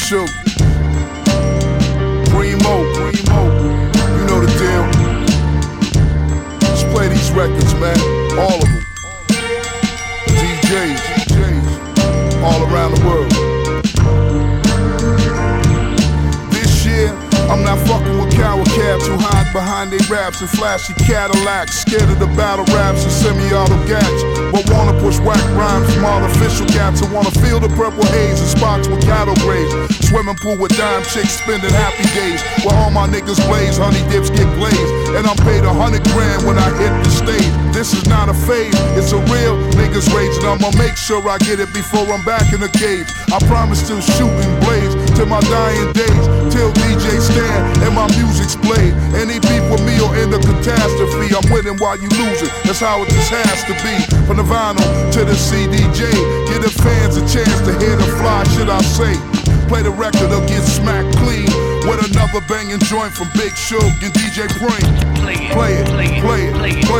Shook, Primo, you know the deal. Just play these records, man, all of them. DJs, all around the world. This year, I'm not fucking with coward cabs who hide behind their raps and flashy Cadillacs, scared of the battle raps and semi-auto gats, but wanna push whack rhymes from artificial gaps and wanna feel the purple haze in spots with cattle graze. Swimming pool with dime chicks spending happy days, where all my niggas blaze, honey dips get glazed, and I'm paid 100 grand when I hit the stage. This is not a phase, it's a real niggas rage, and I'ma make sure I get it before I'm back in the cage. I promise to shoot and blaze till my dying days, till DJ stand and my music's played. Any beef with me or in the catastrophe, I'm winning while you losing. That's how it just has to be. From the vinyl to the CDJ, give the fans a chance to hear the fly shit I say. Play the record or get smacked clean with another banging joint from Big Shook and DJ Brain. Play it.